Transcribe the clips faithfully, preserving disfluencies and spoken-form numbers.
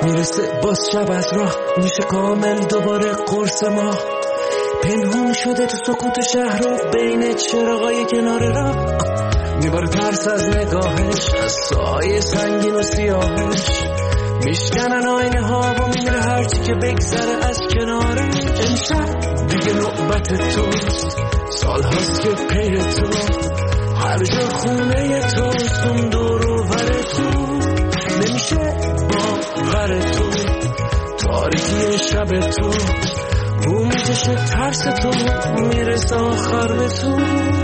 میرسه باز شب از راه میشه کامل دوباره قرص ما پنهون شده تو سکوت شهر و بین چراغای کنار راه میباره ترس از نگاهش از سایه سنگین و سیاهش میشکنن آینه ها و میره هرچی که بگذره از کنارش امشب دیگه نوبت توست سال هاست که پی تو هر جا خونه توست اون دور و ور تو نمیشه باور تو تاریکی شب تو بو میکشه ترس تو میرسه آخر به تو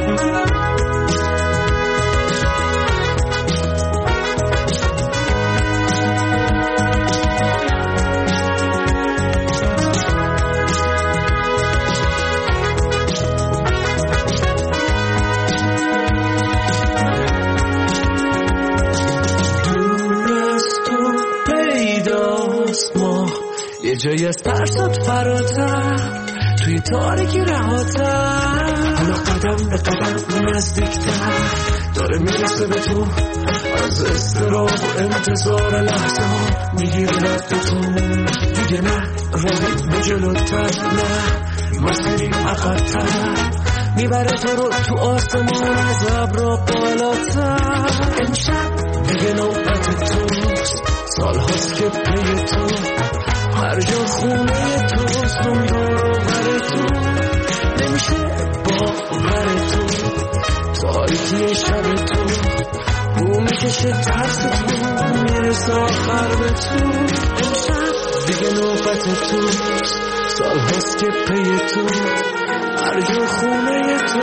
یه جایی از ترسات فراتر توی تاریکی رهاتر حالا قدم به قدم نزدیکتر داره میرسه به تو از استراب و انتظار لحظه ها میگیره رد تو دیگه نه روی به جلوتر نه مسیری عقب‌تر میبره تو رو تو آسمان از ابرا بالاتر امشب دیگه نوبت توست سال هاست که پی تو هر جا خونه توست اون دور و بر تو نمیشه باور تو تاریکی شب تو بو میکشه ترس تو میرسه آخر به تو امشب دیگه نوبت توست سال هاست که پی تو هر جا خونه تو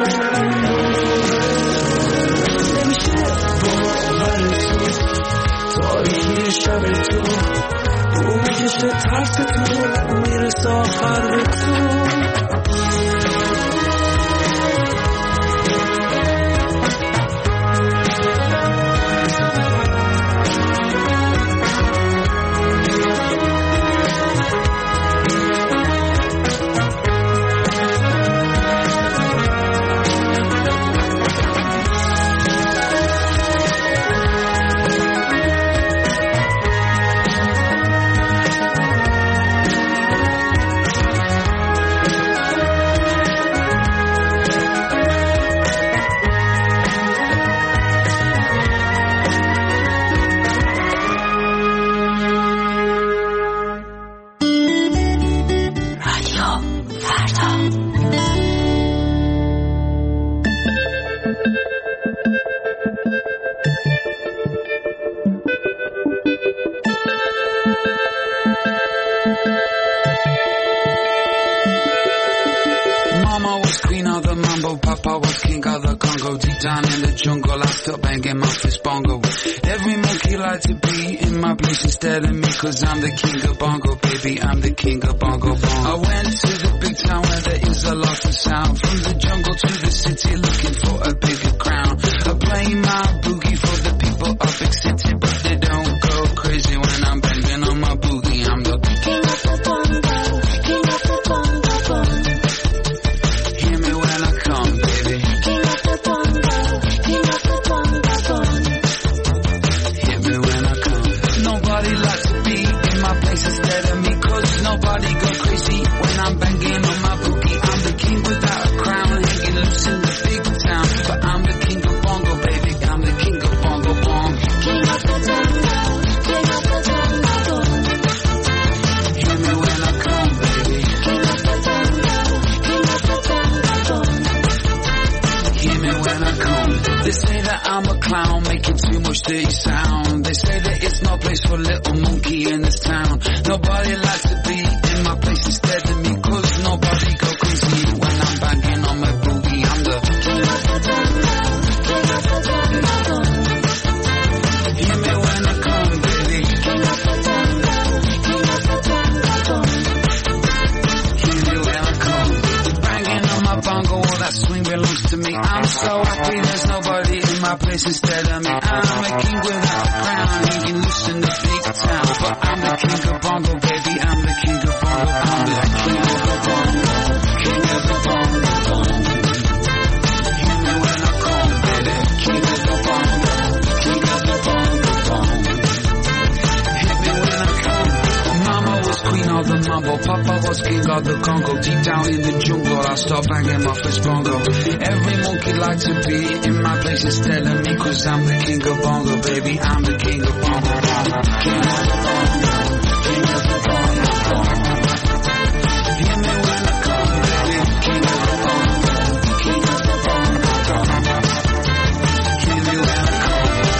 نمیشه باور تو تاریکی شب تو بو میکشه ترس تو میرسه آخر به تو Cause I'm the king of bongo, baby, I'm the king of bongo bongo. I went to the big town where there is a lot of sound. From the jungle to the city looking for a bigger crown. I play my boogie for the people of big city, but they don't go crazy when I'm banging on my boogie. I'm the king of the bongo, king of the bongo bongo. Hear me when I come, baby. King of the bongo, king of the bongo bongo. Hear me when I come. Nobody likes my place instead of me, cause nobody go crazy when I'm banging on my boogie. I'm the king without a crown, hanging loose in the big town. But I'm the king of bongo, baby, I'm the king of bongo bongo. King of the bongo, king of the bongo bongo. Hear me when I come, baby. King of the bongo, king of the bongo bongo. Hear me when I come. They say that I'm a clown, making too much dirty sound. They say that it's no place for little monkey in this town. Nobody likes to be in my place instead of me, cause nobody go crazy when I'm banging on my boogie. I'm the king of the bongo, king of the bongo. Hear me when I come, baby. King of the bongo, king of the bongo. Hear me when I come. Banging on my bongo, all that swing belongs to me. I'm so happy there's nobody in my place instead of me. I'm a king without a crown, hanging loose in the big town. But I'm the king of bongo, baby, I'm the king of bongo. I'm the king of the bongo, king of the bongo bongo. Hear me when I come, baby. King of the bongo, king of the bongo bongo. Hear me when I come. of the mambo. Papa was king of the Congo. Deep down in the jungle, I start banging my first bongo. Every monkey likes to be in my place is telling me, cause I'm the king of bongo, baby. I'm the king of bongo. King of the bongo. King of the bongo. Hear me when I come, baby. King of the bongo. King of the bongo. Hear me when I come.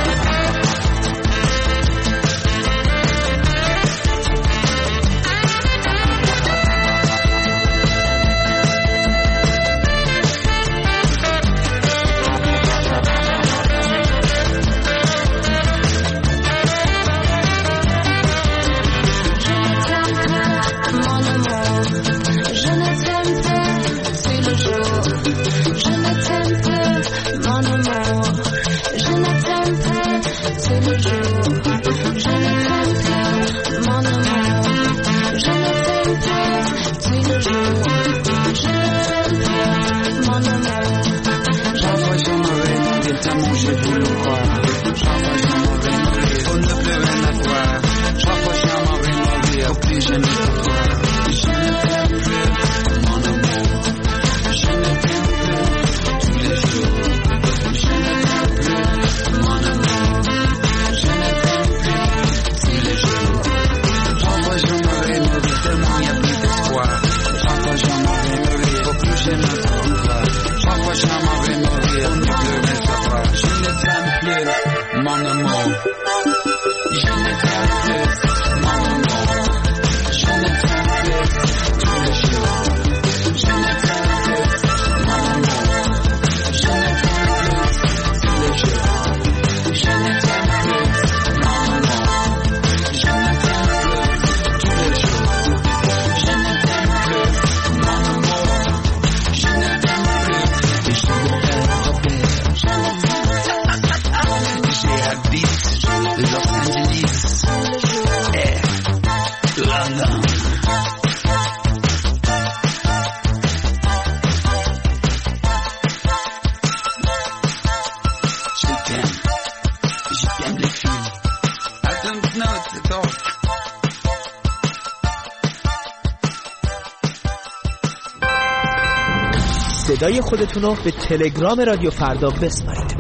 صدای خودتون رو به تلگرام رادیو فردا بسپارید.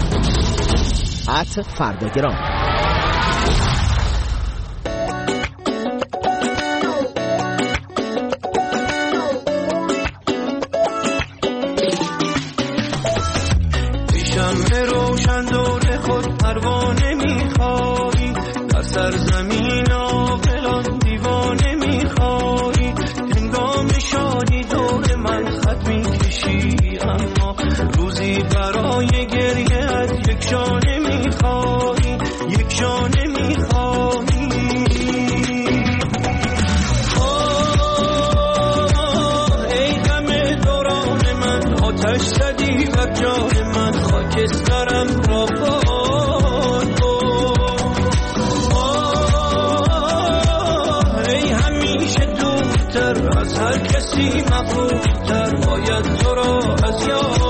ات فرداگرام. شمع روشن دور خود پروانه میخوایی، در سرزمین عاقلان دیوانه میخوایی، هنگام شادی دور من خط میکشی، اما روزی برای گریه از یک شانه میخوایی، یک شانه میخوایی. ای غم دوران من، آتش زدی بر جان من، خاکسترم را باد کن. ای همیشه دورتر از هر کسی مغرورتر، باید تو را از یاد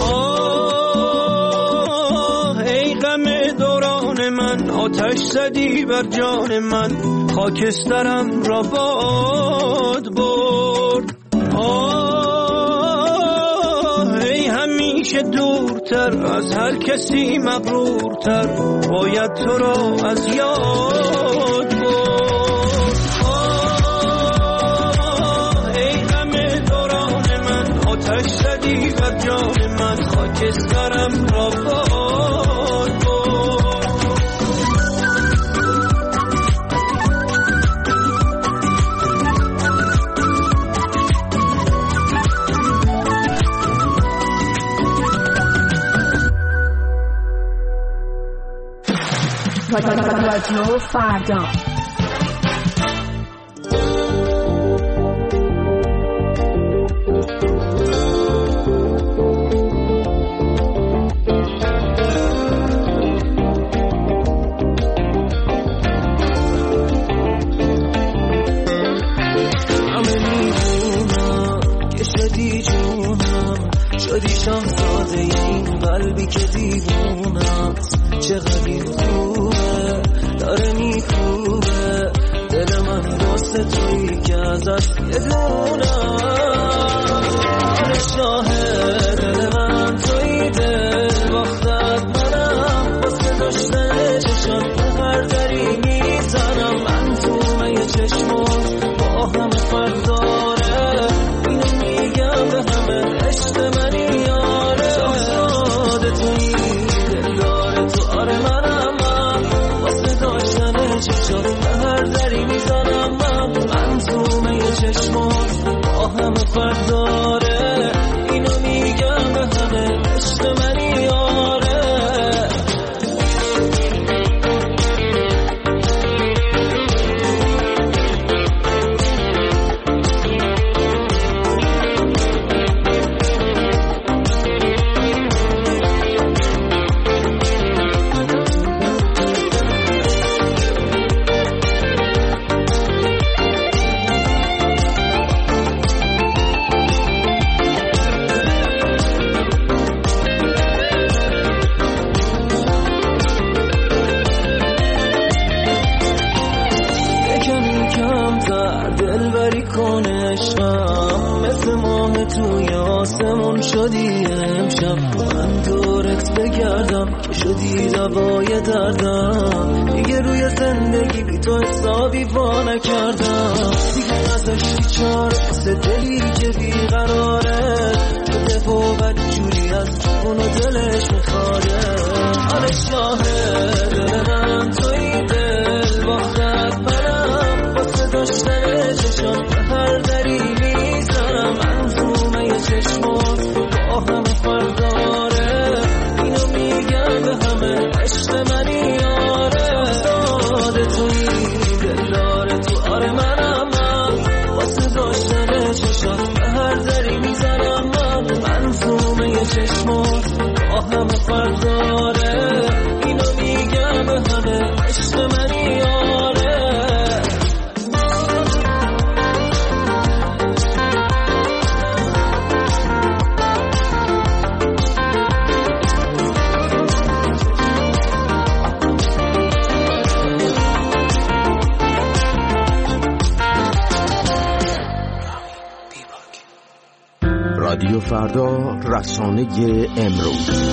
زدی زدی بر جان من، خاکسترم را باد برد. آه ای همیشه دورتر از هر کسی مغرورتر، باید تو را از یاد برد. آه ای همه دوران من، آتش زدی بر جان من، خاکسترم را باد رادیو فردا. همه میدونم که شدی جونم، شدی شاهزاده این قلبی که دیوونم. چقدر این خوبه داره میکوبه دل من، واسه تویی که ازش یه دونم. آره شاهد دل من تویی، دل باختت منم، واسه داشتن چشم به هر دری میزنم. من تو می چشمات با همه فرق داره، اینو میگم به همه، عشق منی یاره. شاهزاده تویی، آره منم من، واسه داشتن چشات به هر دری میزنم. من من تو می چشمات با همه فرق داره، اینو میگم به همه، عشق منی آره. شدی امشب من دورت بگردم، که شدی دوای دردم. دیگه روی زندگی بی تو حسابی وا نکردم، دیگه ازش بیچاره مثل دلی که بیقراره، شده و بدجوری از جون و دلش میخواره. آره شاهد دل من توی، دل باختت منم، واسه داشتن چشم به هر دری میزنم. من تو می چشمات با همه فرق داره، اینو میگم به همه، عشق منی یاره. شاهزاده تویی، دل داره تو، آره منم من، واسه داشتن چشات به هر دری میزنم. من من تو می چشمات با همه فرق داره، اینو میگم به همه، عشق منی یاره. رادیو فردا، رسانه امروز.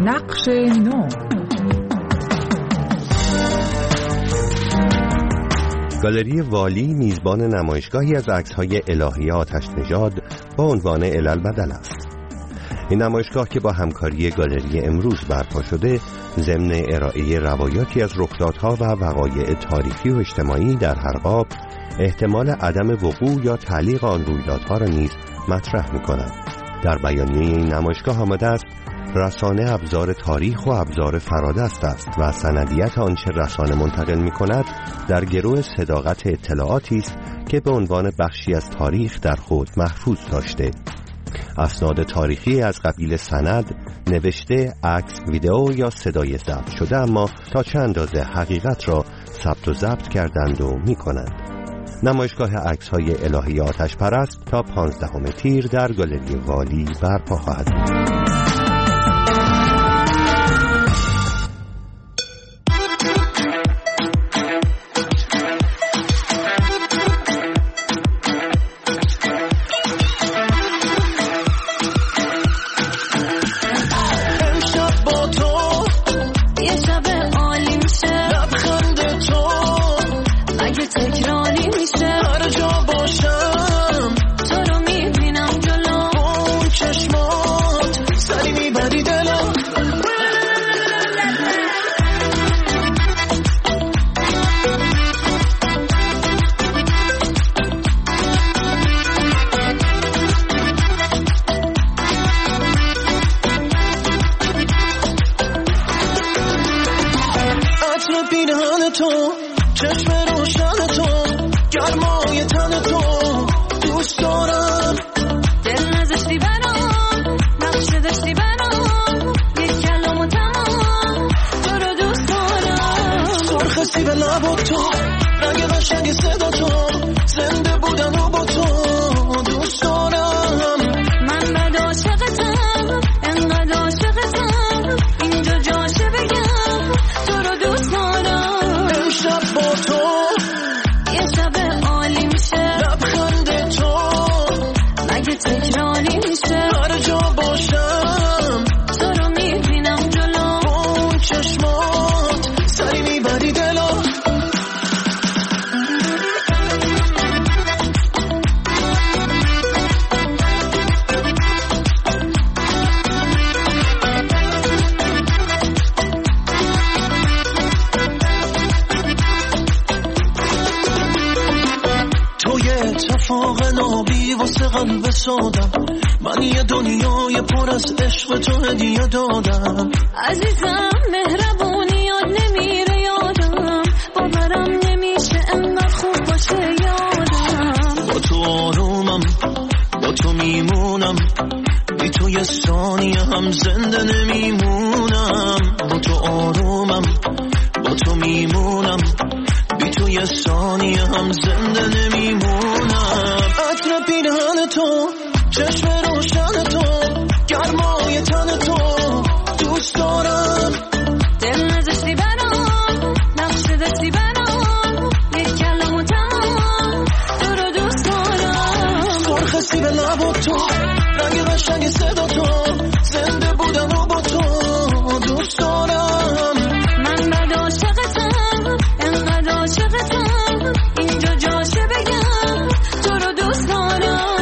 نقش نو. گالری والی میزبان نمایشگاهی از عکس‌های الهی آتش‌نژاد با عنوان علالبدل است. این نمایشگاه که با همکاری گالری امروز برپا شده، ضمن ارائه روایاتی از رخدادها و وقایع تاریخی و اجتماعی در هر قاب، احتمال عدم وقوع یا تعلیق آن رویدادها را نیز مطرح می‌کند. در بیانیه این نمایشگاه آمده است: رسانه ابزار تاریخ و ابزار فرادست است و سندیت آنچه رسانه منتقل می‌کند در گرو صداقت اطلاعاتی است که به عنوان بخشی از تاریخ در خود محفوظ داشته. اسناد تاریخی از قبیل سند، نوشته، عکس، ویدئو یا صدای ضبط شده اما تا چه اندازه حقیقت را ثبت و ضبط کردند و می‌کنند. نمایشگاه عکس‌های الهی آتش پرست تا پانزدهم تیر در گالری والی برپا خواهد بود. من یه دنیای پر از عشق تو هدیه دادم عزیزم، مهربونیات نمیره یادم، باورم نمیشه انقدر خوب باشه یادم. با تو آرومم، با تو میمونم، بی تو یه ثانیه هم زنده نمیمونم. با تو آرومم، با تو میمونم، بی تو یه ثانیه هم زنده نمیمونم. عطر پیرهن تو، چشم روشن تو، گرمای تن تو دوست دارم. دل نزشتی برام، نقش دستی برام، یک کلام و تمام تو رو دوست دارم. سرخ سیب لب تو، رنگ قشنگ صدا تو، زنده بودن و با تو دوست دارم. من بد عاشقتم، انقدر عاشقتم، اینجا جاشه بگم تو رو دوست دارم.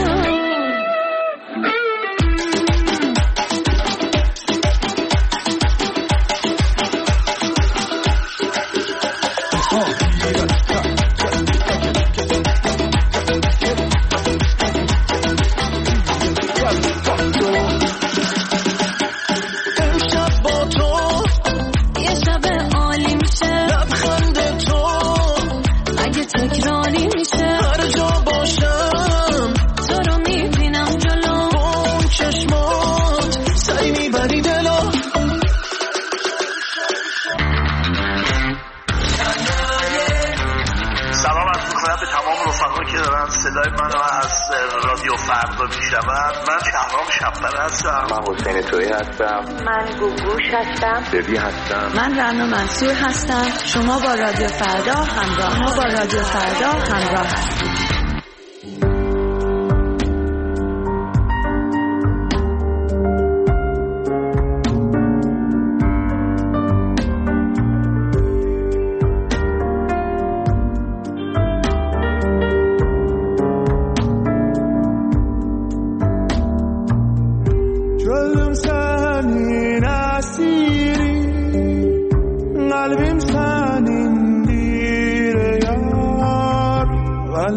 صدای منو از رادیو فردا میشنون. من شهرام شب‌پره هستم. من حسین تویی هستم. من گوگوش هستم. ببی هستم. من رنا منصور هستم. شما با رادیو فردا همراه ما با رادیو فردا همراه هستید.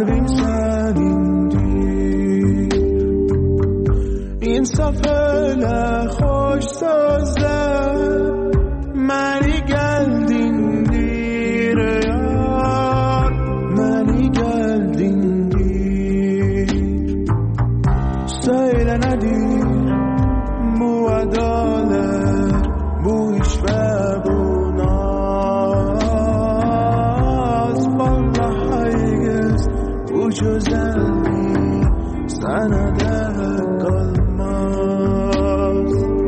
sen indir. İnsaf elə xoş sözlər məni gəldindir yar, məni gəldindir. Söyle nedir bu adalet, bu iş ve bu naz. Vallahi kız bu güzellik sana da kalmaz.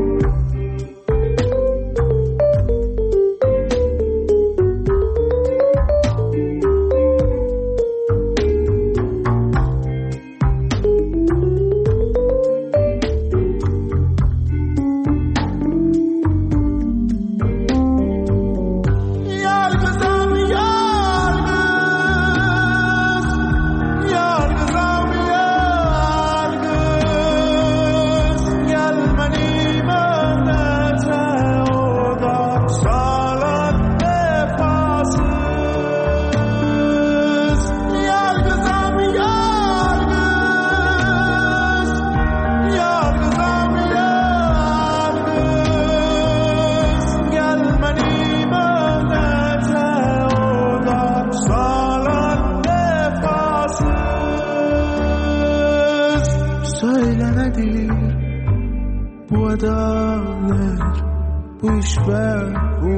Bu iş ve bu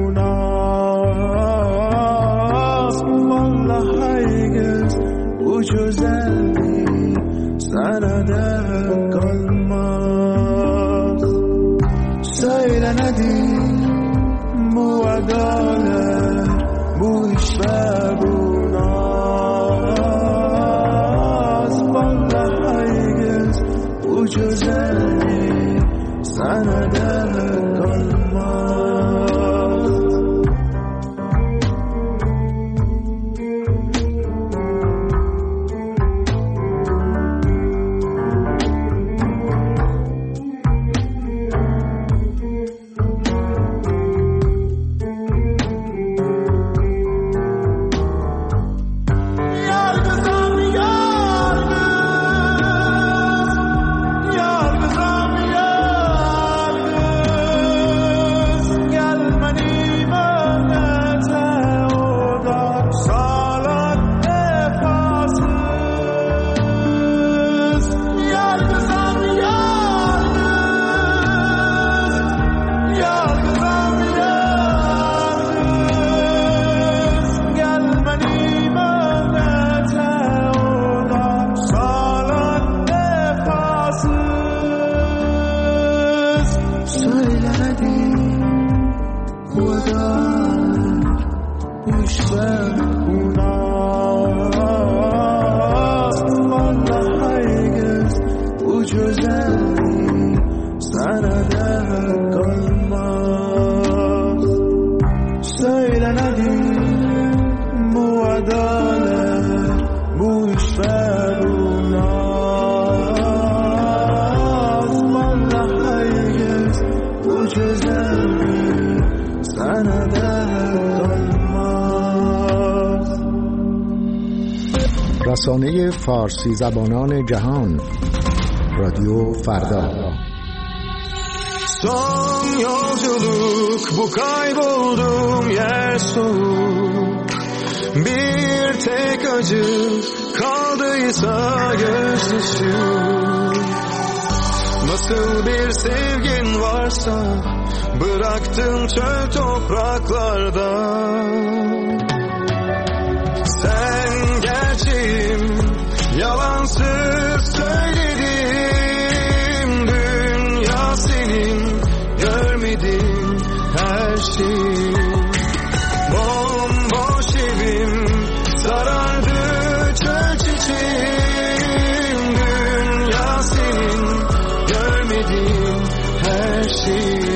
naz. Vallahi kız bu güzellik sana da kalmaz. Söyle nedir bu adalet, bu iş ve bu naz. Vallahi kız bu güzellik sana da رسانه فارسی زبانان جهان رادیو فردا. Son yolculuk bu kayboldum yer soğuk. Bir tek acı kaldıysa gözyaşı. Nasıl bir sevgin varsa bıraktın çöl topraklarda. Sen gerçeğim, yalansız söyledim. Dünya senin, görmedim her şeyi. Bomboş evim, sarardı çöl çiçeğim. Dünya senin, görmedim her şeyi.